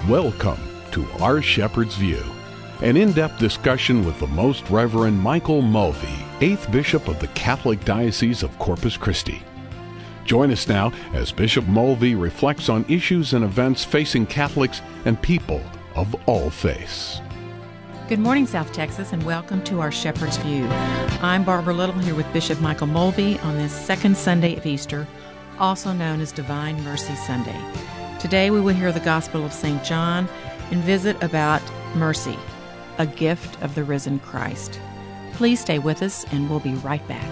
Welcome to Our Shepherd's View, an in-depth discussion with the Most Reverend Michael Mulvey, 8th Bishop of the Catholic Diocese of Corpus Christi. Join us now as Bishop Mulvey reflects on issues and events facing Catholics and people of all faiths. Good morning, South Texas, and welcome to Our Shepherd's View. I'm Barbara Little here with Bishop Michael Mulvey on this second Sunday of Easter, also known as Divine Mercy Sunday. Today we will hear the Gospel of St. John and visit about mercy, a gift of the risen Christ. Please stay with us and we'll be right back.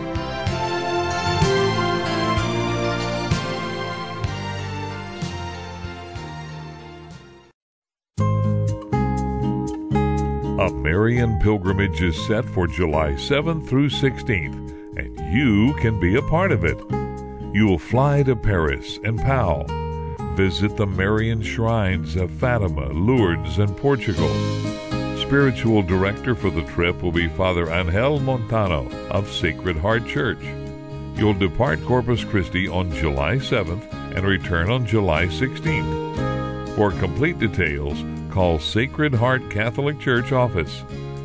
A Marian pilgrimage is set for July 7th through 16th, and you can be a part of it. You will fly to Paris and Pau, visit the Marian shrines of Fatima, Lourdes, and Portugal. Spiritual director for the trip will be Father Angel Montano of Sacred Heart Church. You'll depart Corpus Christi on July 7th and return on July 16th. For complete details, call Sacred Heart Catholic Church office,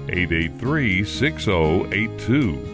883-6082.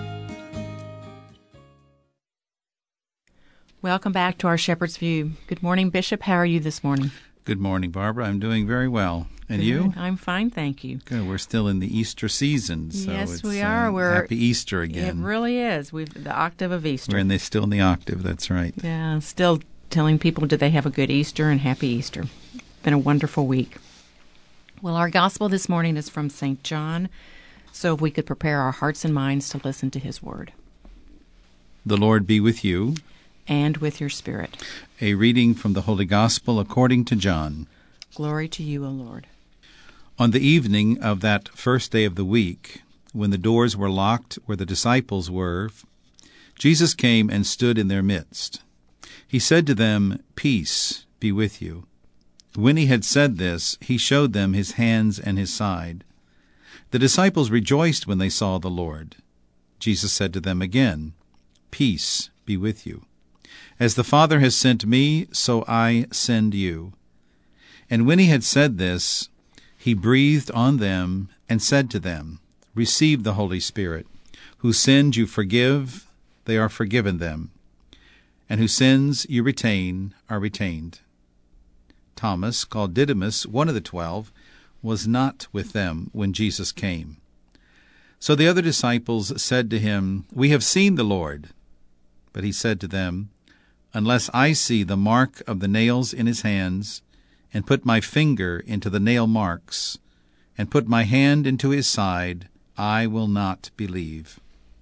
Welcome back to Our Shepherd's View. Good morning, Bishop. How are you this morning? Good morning, Barbara. I'm doing very well. And Good. you? I'm fine, thank you. Good. We're still in the Easter season, so yes, we are. Happy Easter again. It really is. The octave of Easter. We're still in the octave, that's right. Yeah, still telling people, did they have a good Easter and happy Easter. Been a wonderful week. Well, our gospel this morning is from St. John, so if we could prepare our hearts and minds to listen to his word. The Lord be with you. And with your spirit. A reading from the Holy Gospel according to John. Glory to you, O Lord. On the evening of that first day of the week, when the doors were locked where the disciples were, Jesus came and stood in their midst. He said to them, "Peace be with you." When he had said this, he showed them his hands and his side. The disciples rejoiced when they saw the Lord. Jesus said to them again, "Peace be with you. As the Father has sent me, so I send you." And when he had said this, he breathed on them and said to them, "Receive the Holy Spirit. Whose sins you forgive, they are forgiven them. And whose sins you retain are retained." Thomas, called Didymus, one of the 12, was not with them when Jesus came. So the other disciples said to him, "We have seen the Lord." But he said to them, "Unless I see the mark of the nails in his hands, and put my finger into the nail marks, and put my hand into his side, I will not believe."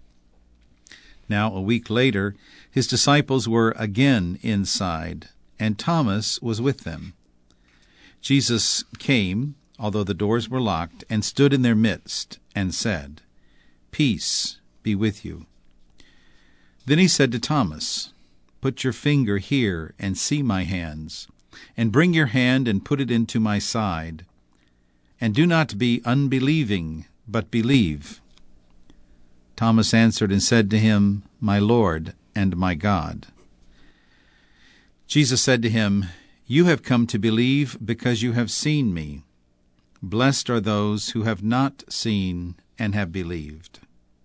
Now a week later, his disciples were again inside, and Thomas was with them. Jesus came, although the doors were locked, and stood in their midst, and said, "Peace be with you." Then he said to Thomas, "Put your finger here and see my hands, and bring your hand and put it into my side. And do not be unbelieving, but believe." Thomas answered and said to him, "My Lord and my God." Jesus said to him, "You have come to believe because you have seen me. Blessed are those who have not seen and have believed."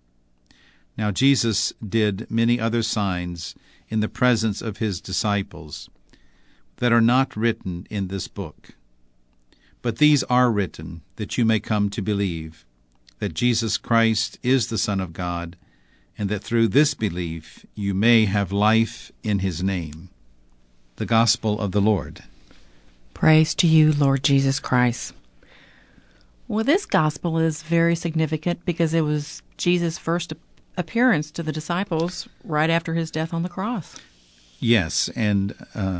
Now Jesus did many other signs in the presence of his disciples that are not written in this book. But these are written that you may come to believe that Jesus Christ is the Son of God, and that through this belief you may have life in his name. The Gospel of the Lord. Praise to you, Lord Jesus Christ. Well, this gospel is very significant because it was Jesus' first appearance to the disciples right after his death on the cross. Yes, and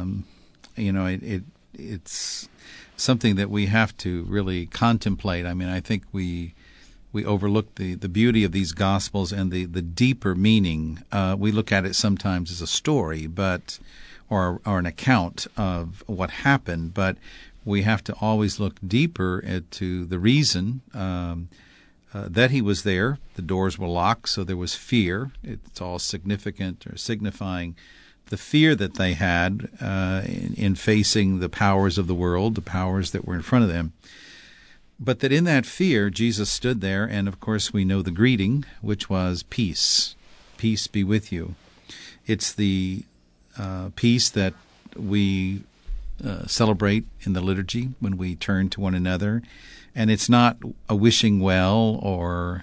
it's something that we have to really contemplate. I mean, I think we overlook the beauty of these Gospels and the deeper meaning. We look at it sometimes as a story, or an account of what happened, but we have to always look deeper into the reason that he was there. The doors were locked, so there was fear. It's all significant or signifying the fear that they had in facing the powers of the world, the powers that were in front of them. But that in that fear, Jesus stood there, and of course we know the greeting, which was peace. Peace be with you. It's the peace that we celebrate in the liturgy when we turn to one another. And it's not a wishing well or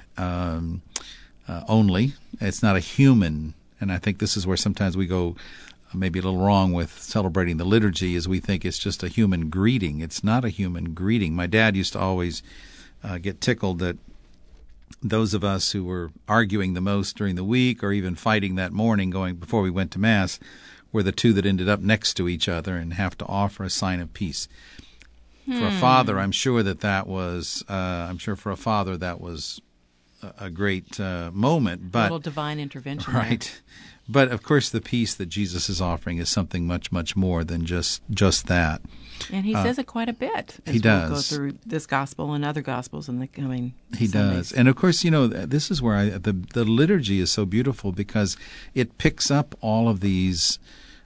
only. It's not a human. And I think this is where sometimes we go maybe a little wrong with celebrating the liturgy, is we think it's just a human greeting. It's not a human greeting. My dad used to always get tickled that those of us who were arguing the most during the week or even fighting that morning going before we went to Mass were the two that ended up next to each other and have to offer a sign of peace. For a father, I'm sure that was for a father that was a great moment. But, a little divine intervention. Right. There. But, of course, the peace that Jesus is offering is something much, much more than just that. And he says it quite a bit. He does. We'll go through this gospel and other gospels in the coming He Sundays. does. And, of course, this is where the liturgy is so beautiful because it picks up all of these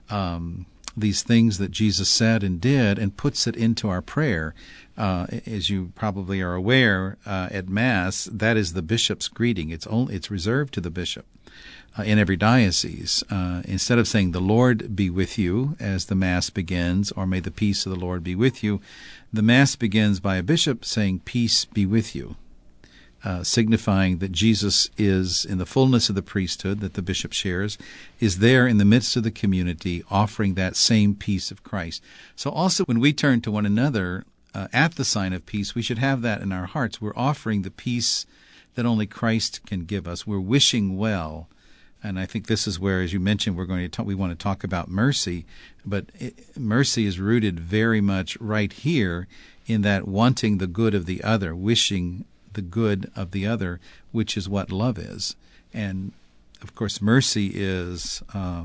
things that Jesus said and did and puts it into our prayer. As you probably are aware, at Mass, that is the bishop's greeting. It's reserved to the bishop in every diocese. Instead of saying, "The Lord be with you," as the Mass begins, or "May the peace of the Lord be with you," the Mass begins by a bishop saying, "Peace be with you," signifying that Jesus is in the fullness of the priesthood that the bishop shares, is there in the midst of the community offering that same peace of Christ. So also when we turn to one another at the sign of peace, we should have that in our hearts. We're offering the peace that only Christ can give us. We're wishing well. And I think this is where, as you mentioned, we want to talk about mercy, but mercy is rooted very much right here in that wanting the good of the other, wishing the good of the other, which is what love is. And of course, mercy is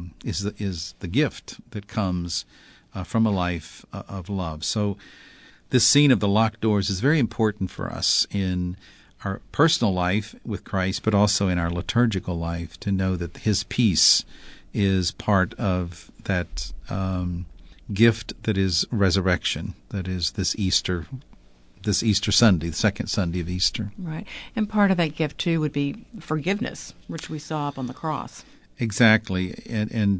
the gift that comes from a life of love. So this scene of the locked doors is very important for us in our personal life with Christ, but also in our liturgical life, to know that His peace is part of that gift that is resurrection, that is this Easter Sunday, the second Sunday of Easter. Right. And part of that gift, too, would be forgiveness, which we saw up on the cross. Exactly. And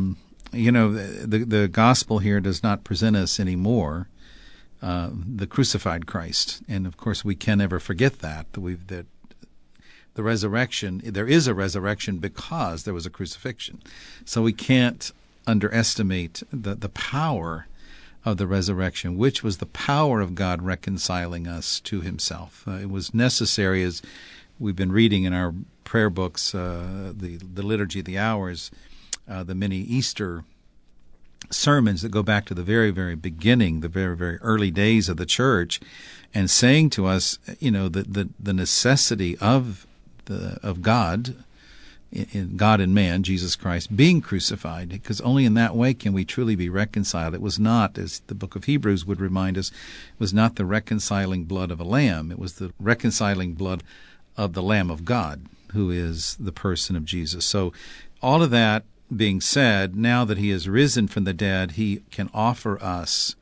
the gospel here does not present us anymore the crucified Christ. And, of course, we can never forget that the resurrection, there is a resurrection because there was a crucifixion. So we can't underestimate the power of the resurrection, which was the power of God reconciling us to Himself. It was necessary, as we've been reading in our prayer books, the Liturgy of the Hours, the many Easter sermons that go back to the very, very beginning, the very, very early days of the church, and saying to us, the necessity of God, in God and man, Jesus Christ, being crucified, because only in that way can we truly be reconciled. It was not, as the book of Hebrews would remind us, it was not the reconciling blood of a lamb. It was the reconciling blood of the Lamb of God, who is the person of Jesus. So all of that being said, now that He has risen from the dead, He can offer us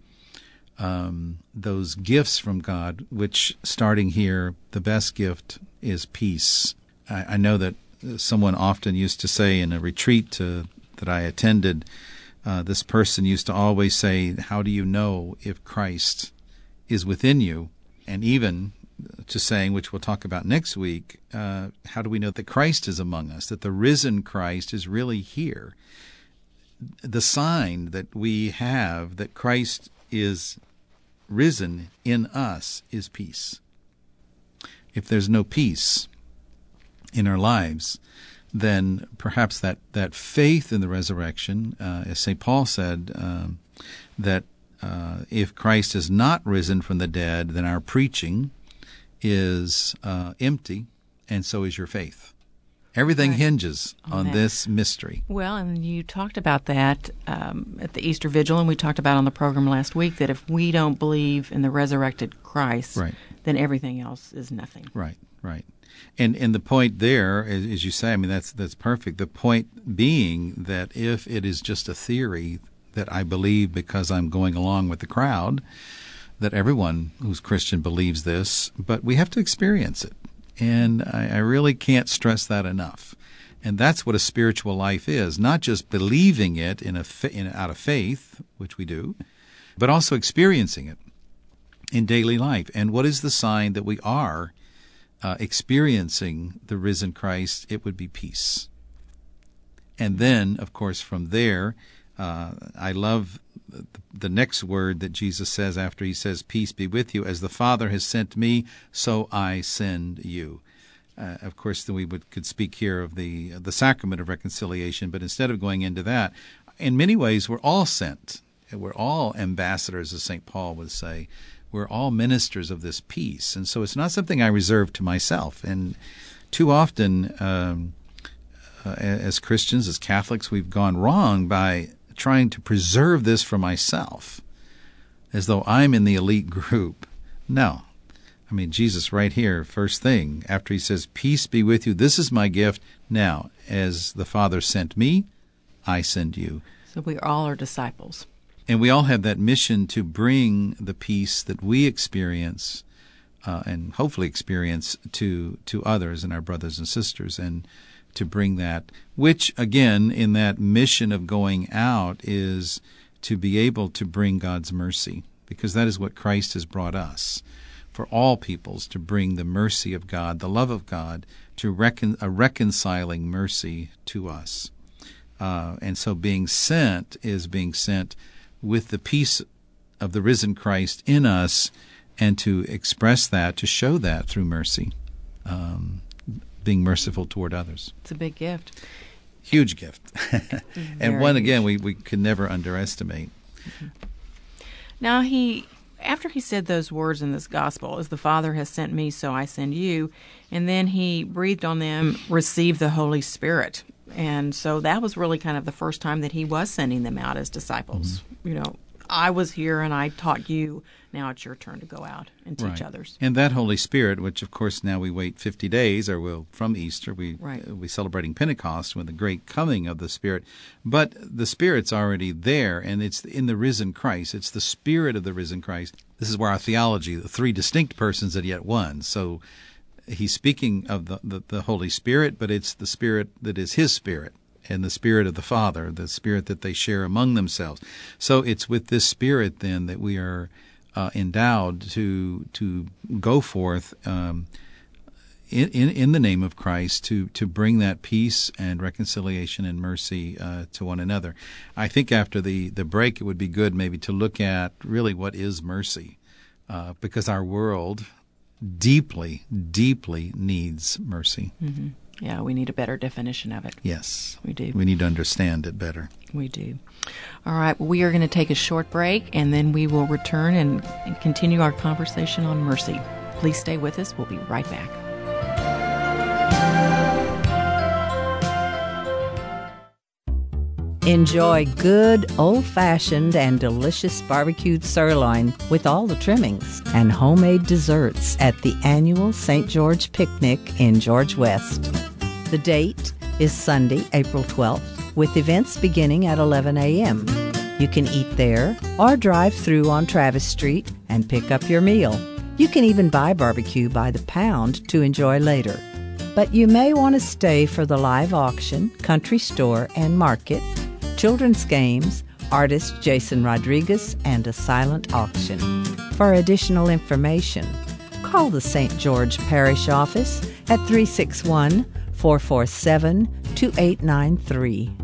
those gifts from God, which, starting here, the best gift is peace. I know that someone often used to say in a retreat that I attended, this person used to always say, "How do you know if Christ is within you?" And even to saying, which we'll talk about next week, how do we know that Christ is among us, that the risen Christ is really here? The sign that we have that Christ is risen in us is peace. If there's no peace in our lives, then perhaps that faith in the resurrection, as St. Paul said, that if Christ is not risen from the dead, then our preaching is empty, and so is your faith. Everything Right. hinges on that. this mystery. Well, and you talked about that at the Easter Vigil, and we talked about on the program last week that if we don't believe in the resurrected Christ, Right. then everything else is nothing. Right, right. And the point there, as you say, I mean, that's perfect. The point being that if it is just a theory that I believe because I'm going along with the crowd, that everyone who's Christian believes this, but we have to experience it. And I really can't stress that enough. And that's what a spiritual life is, not just believing it out of faith, which we do, but also experiencing it in daily life. And what is the sign that we are experiencing the risen Christ? It would be peace. And then, of course, from there, I love the next word that Jesus says after he says, "Peace be with you. As the Father has sent me, so I send you." Of course, we could speak here of the sacrament of reconciliation, but instead of going into that, in many ways, we're all sent. We're all ambassadors, as St. Paul would say. We're all ministers of this peace. And so it's not something I reserve to myself. And too often, as Christians, as Catholics, we've gone wrong by trying to preserve this for myself, as though I'm in the elite group. No. I mean, Jesus right here, first thing, after he says, "Peace be with you, this is my gift. Now, as the Father sent me, I send you." So we all are disciples. And we all have that mission to bring the peace that we experience and hopefully experience to others and our brothers and sisters, and to bring that, which, again, in that mission of going out is to be able to bring God's mercy, because that is what Christ has brought us, for all peoples, to bring the mercy of God, the love of God, to a reconciling mercy to us. And so being sent is being sent with the peace of the risen Christ in us, and to express that, to show that through mercy, being merciful toward others. It's a big gift. Huge gift. And one, again, we can never underestimate. Mm-hmm. Now, after he said those words in this gospel, "As the Father has sent me, so I send you," and then he breathed on them, "Receive the Holy Spirit." And so that was really kind of the first time that he was sending them out as disciples. Mm-hmm. You know, I was here and I taught you. Now it's your turn to go out and teach others. And that Holy Spirit, which of course now we wait 50 days, or from Easter, we're celebrating Pentecost with the great coming of the Spirit. But the Spirit's already there, and it's in the risen Christ. It's the Spirit of the risen Christ. This is where our theology, the three distinct persons and yet one. So he's speaking of the Holy Spirit, but it's the Spirit that is his Spirit, and the Spirit of the Father, the Spirit that they share among themselves. So it's with this Spirit then that we are endowed to go forth in the name of Christ to bring that peace and reconciliation and mercy to one another. I think after the break, it would be good maybe to look at really what is mercy, because our world deeply, deeply needs mercy. Mm-hmm. Yeah, we need a better definition of it. Yes. We do. We need to understand it better. We do. All right, well, we are going to take a short break, and then we will return and continue our conversation on mercy. Please stay with us. We'll be right back. Enjoy good, old-fashioned, and delicious barbecued sirloin with all the trimmings and homemade desserts at the annual St. George Picnic in George West. The date is Sunday, April 12th, with events beginning at 11 a.m. You can eat there or drive through on Travis Street and pick up your meal. You can even buy barbecue by the pound to enjoy later. But you may want to stay for the live auction, country store, and market, children's games, artist Jason Rodriguez, and a silent auction. For additional information, call the St. George Parish Office at 361-447-2893.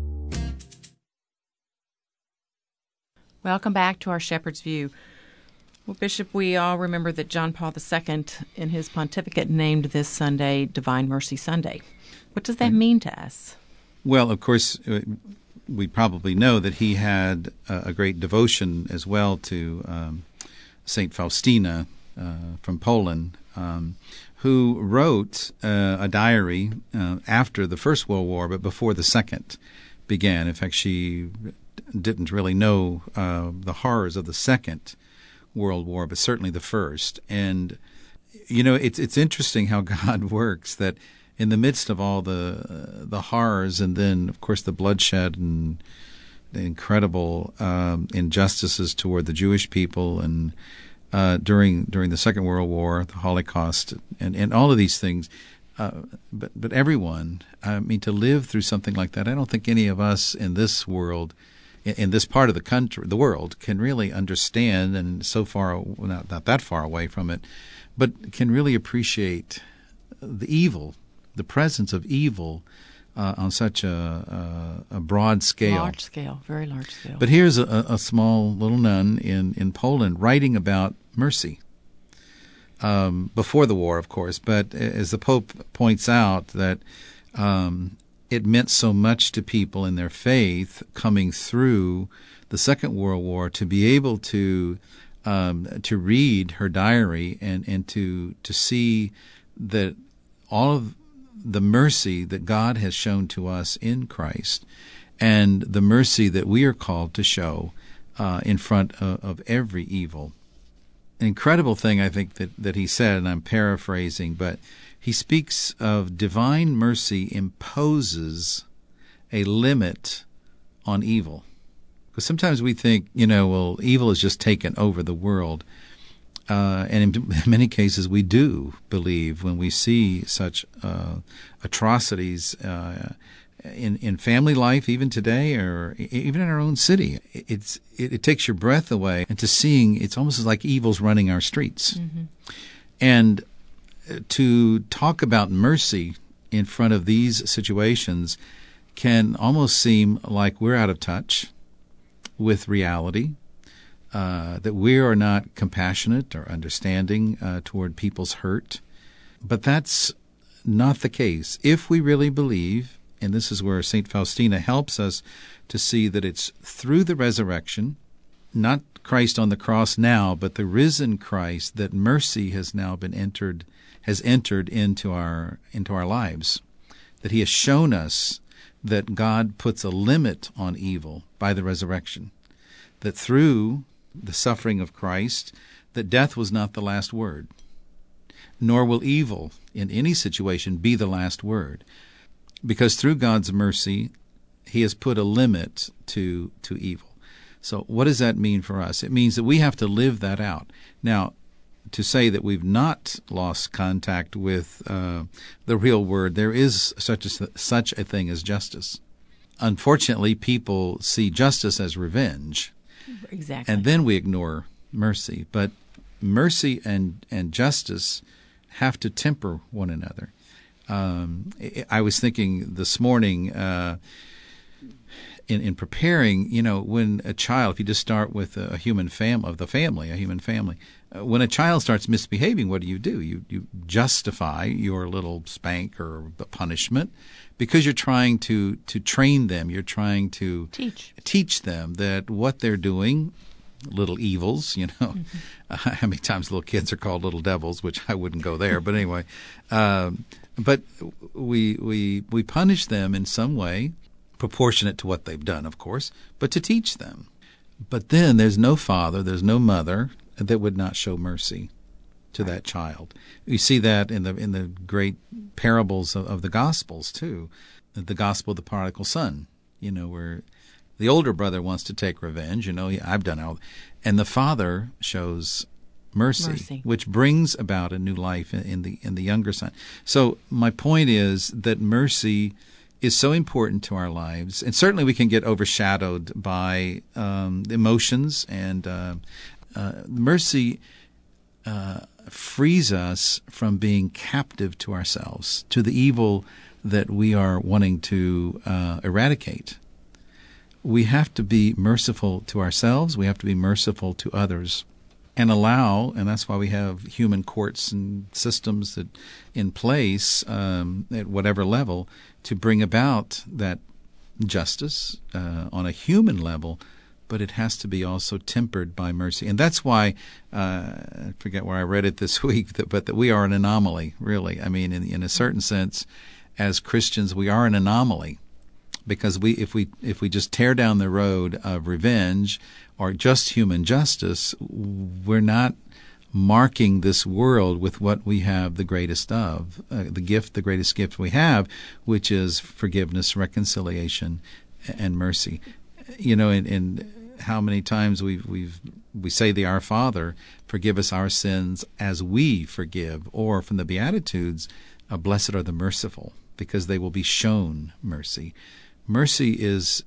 Welcome back to our Shepherd's View. Well, Bishop, we all remember that John Paul II, in his pontificate, named this Sunday Divine Mercy Sunday. What does that mean to us? Well, of course, we probably know that he had a great devotion as well to St. Faustina from Poland, who wrote a diary after the First World War, but before the Second began. In fact, she didn't really know the horrors of the Second World War, but certainly the First. And it's interesting how God works, that in the midst of all the horrors, and then, of course, the bloodshed and the incredible injustices toward the Jewish people, and during the Second World War, the Holocaust, and all of these things, but everyone, to live through something like that, I don't think any of us in this world, in this part of the world, can really understand, and so far, not that far away from it, but can really appreciate the evil, the presence of evil on such a broad scale. Large scale, very large scale. But here's a small little nun in Poland writing about mercy. Before the war, of course, but as the Pope points out, that it meant so much to people in their faith coming through the Second World War to be able to read her diary and to see that all of the mercy that God has shown to us in Christ, and the mercy that we are called to show in front of every evil. An incredible thing, I think, that he said, and I'm paraphrasing, but he speaks of divine mercy imposes a limit on evil. Because sometimes we think, well, evil has just taken over the world. And in many cases we do believe, when we see such atrocities in family life, even today, or even in our own city. It takes your breath away, and to seeing, it's almost like evil's running our streets. Mm-hmm. And to talk about mercy in front of these situations can almost seem like we're out of touch with reality, that we are not compassionate or understanding toward people's hurt. But that's not the case. If we really believe, and this is where St. Faustina helps us to see that it's through the resurrection, not Christ on the cross now, but the risen Christ, that mercy has now been entered into our lives, that he has shown us that God puts a limit on evil by the resurrection, that through the suffering of Christ, that death was not the last word, nor will evil in any situation be the last word, because through God's mercy, he has put a limit to evil. So what does that mean for us? It means that we have to live that out. Now, to say that we've not lost contact with the real word, there is such a thing as justice. Unfortunately, people see justice as revenge. Exactly. And then we ignore mercy. But mercy and justice have to temper one another. I was thinking this morning in preparing, when a child, if you just start with a human family, when a child starts misbehaving, what do? You justify your little spank or punishment because you're trying to train them. You're trying to teach them that what they're doing, little evils, Mm-hmm. How many times little kids are called little devils, which I wouldn't go there. But anyway, but we punish them in some way, proportionate to what they've done, of course, but to teach them. But then there's no father, there's no mother that would not show mercy to that child. You see that in the great parables of the Gospels too. The Gospel of the Prodigal Son, where the older brother wants to take revenge. I've done all, and the father shows mercy, which brings about a new life in the younger son. So my point is that mercy is so important to our lives, and certainly we can get overshadowed by emotions, and mercy frees us from being captive to ourselves, to the evil that we are wanting to eradicate. We have to be merciful to ourselves. We have to be merciful to others, and that's why we have human courts and systems that in place at whatever level to bring about that justice on a human level, but it has to be also tempered by mercy. And that's why, I forget where I read it this week, but that we are an anomaly, really. I mean, in a certain sense, as Christians, we are an anomaly, because if we just tear down the road of revenge or just human justice, we're not marking this world with what we have the greatest of, the greatest gift we have, which is forgiveness, reconciliation, and mercy. In how many times we say the Our Father, forgive us our sins as we forgive, or from the Beatitudes, blessed are the merciful, because they will be shown mercy. Mercy is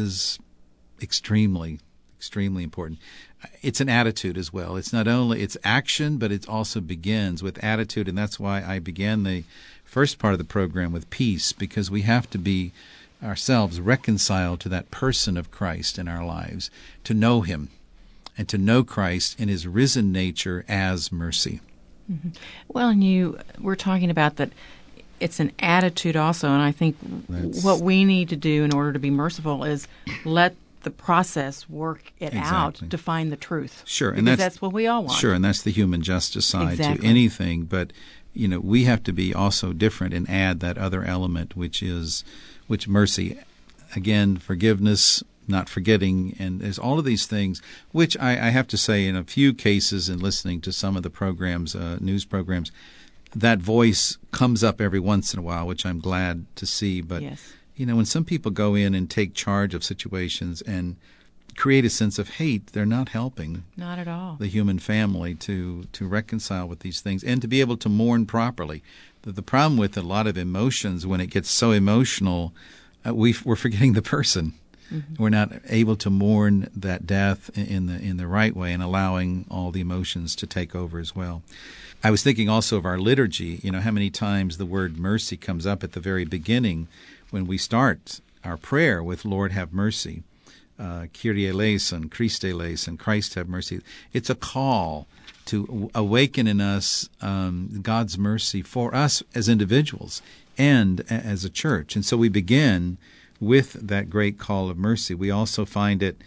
extremely important. It's an attitude as well. It's not only it's action, but it also begins with attitude, and that's why I began the first part of the program with peace, because we have to be ourselves reconciled to that person of Christ in our lives, to know Him, and to know Christ in His risen nature as mercy. Mm-hmm. Well, and we're talking about that it's an attitude also, and I think what we need to do in order to be merciful is let the process work it out to find the truth. Sure, and that's what we all want. Sure, and that's the human justice side to anything. But we have to be also different and add that other element, which mercy, again, forgiveness, not forgetting, and there's all of these things, which I have to say, in a few cases, in listening to some of the programs, news programs, that voice comes up every once in a while, which I'm glad to see. But yes. When some people go in and take charge of situations and create a sense of hate, they're not helping. Not at all. The human family to reconcile with these things and to be able to mourn properly. The problem with a lot of emotions, when it gets so emotional, we're forgetting the person. Mm-hmm. We're not able to mourn that death in the right way and allowing all the emotions to take over as well. I was thinking also of our liturgy. How many times the word mercy comes up at the very beginning when we start our prayer with Lord have mercy, Kyrie eleison, Christe eleison, Christ have mercy. It's a call to awaken in us God's mercy for us as individuals and as a church. And so we begin with that great call of mercy. We also find it,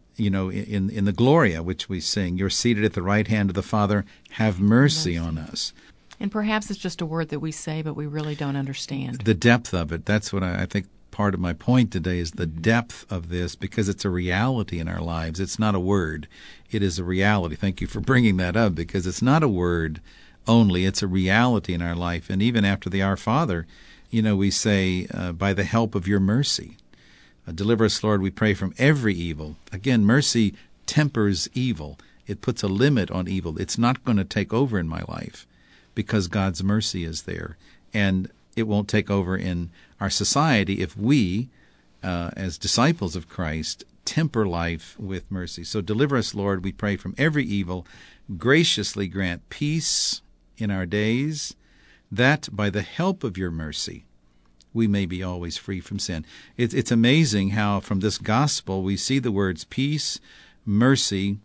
in the Gloria, which we sing, you're seated at the right hand of the Father, have mercy on us. And perhaps it's just a word that we say, but we really don't understand. The depth of it, that's what I think part of my point today is the depth of this, because it's a reality in our lives. It's not a word. It is a reality. Thank you for bringing that up, because it's not a word only. It's a reality in our life. And even after the Our Father, we say, by the help of your mercy. Deliver us, Lord, we pray, from every evil. Again, mercy tempers evil. It puts a limit on evil. It's not going to take over in my life because God's mercy is there. And it won't take over in our society if we, as disciples of Christ, temper life with mercy. So deliver us, Lord, we pray, from every evil. Graciously grant peace in our days, that by the help of your mercy we may be always free from sin. It's amazing how from this gospel we see the words peace, mercy,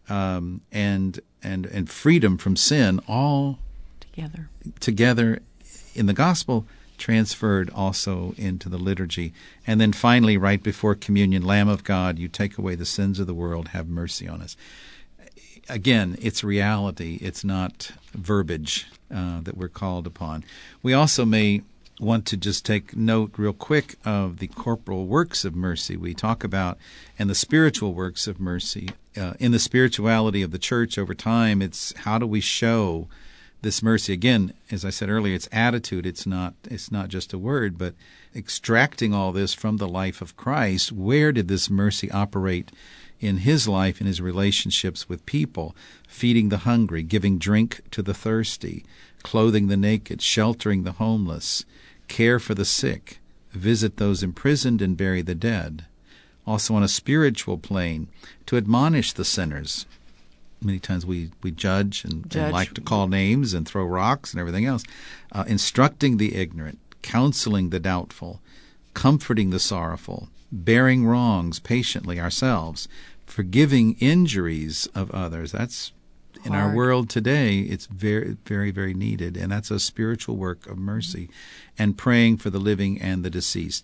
and freedom from sin all together in the gospel, transferred also into the liturgy. And then finally, right before communion, Lamb of God, you take away the sins of the world, have mercy on us. Again, it's reality. It's not verbiage that we're called upon. We also may want to just take note real quick of the corporal works of mercy we talk about and the spiritual works of mercy. In the spirituality of the church over time, it's how do we show this mercy? Again, as I said earlier, it's attitude. It's not just a word, but extracting all this from the life of Christ. Where did this mercy operate in his life, in his relationships with people? Feeding the hungry, giving drink to the thirsty, clothing the naked, sheltering the homeless, care for the sick, visit those imprisoned and bury the dead. Also on a spiritual plane, to admonish the sinners. Many times we judge and like to call names and throw rocks and everything else. Instructing the ignorant, counseling the doubtful, comforting the sorrowful, bearing wrongs patiently ourselves, forgiving injuries of others. That's in our world today, it's very, very, very needed, and that's a spiritual work of mercy, and praying for the living and the deceased.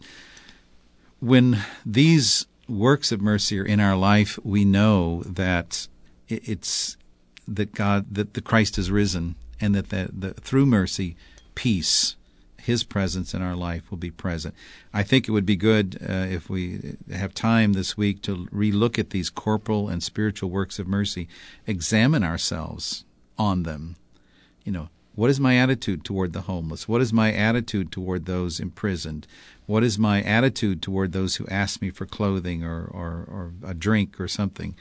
When these works of mercy are in our life, we know that it's that the Christ is risen, and that through mercy, peace, his presence in our life will be present. I think it would be good if we have time this week to relook at these corporal and spiritual works of mercy, examine ourselves on them. What is my attitude toward the homeless? What is my attitude toward those imprisoned? What is my attitude toward those who ask me for clothing or a drink or something?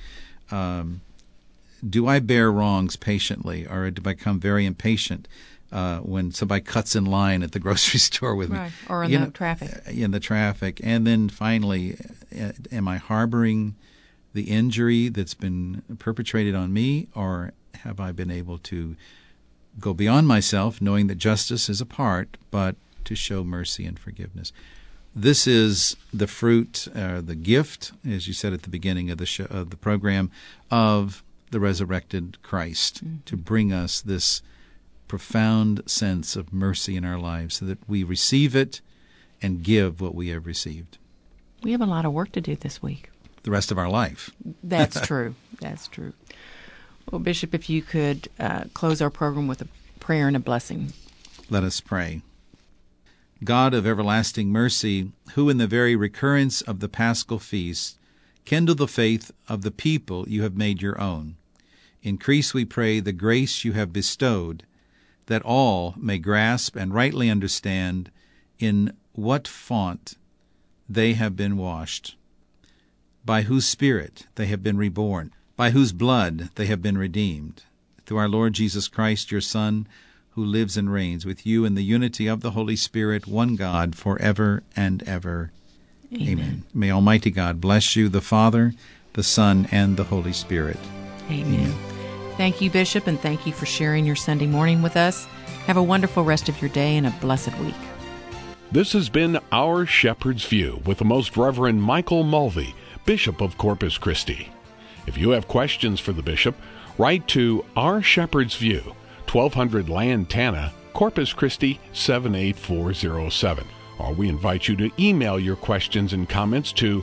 Do I bear wrongs patiently, or do I become very impatient when somebody cuts in line at the grocery store with me? Or in the traffic. In the traffic. And then finally, am I harboring the injury that's been perpetrated on me, or have I been able to go beyond myself, knowing that justice is a part, but to show mercy and forgiveness? This is the fruit, the gift, as you said at the beginning of the program, of the resurrected Christ, to bring us this profound sense of mercy in our lives so that we receive it and give what we have received. We have a lot of work to do this week. The rest of our life. That's true. That's true. Well, Bishop, if you could close our program with a prayer and a blessing. Let us pray. God of everlasting mercy, who in the very recurrence of the Paschal feast kindle the faith of the people you have made your own, increase, we pray, the grace you have bestowed, that all may grasp and rightly understand in what font they have been washed, by whose Spirit they have been reborn, by whose blood they have been redeemed, through our Lord Jesus Christ, your Son, who lives and reigns with you in the unity of the Holy Spirit, one God, forever and ever. Amen. May Almighty God bless you, the Father, the Son, and the Holy Spirit. Amen. Thank you, Bishop, and thank you for sharing your Sunday morning with us. Have a wonderful rest of your day and a blessed week. This has been Our Shepherd's View with the Most Reverend Michael Mulvey, Bishop of Corpus Christi. If you have questions for the Bishop, write to Our Shepherd's View, 1200 Lantana, Corpus Christi 78407. Or we invite you to email your questions and comments to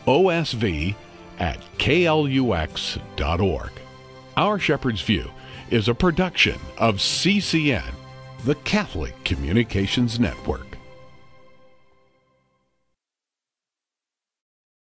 osv@klux.org. Our Shepherd's View is a production of CCN, the Catholic Communications Network.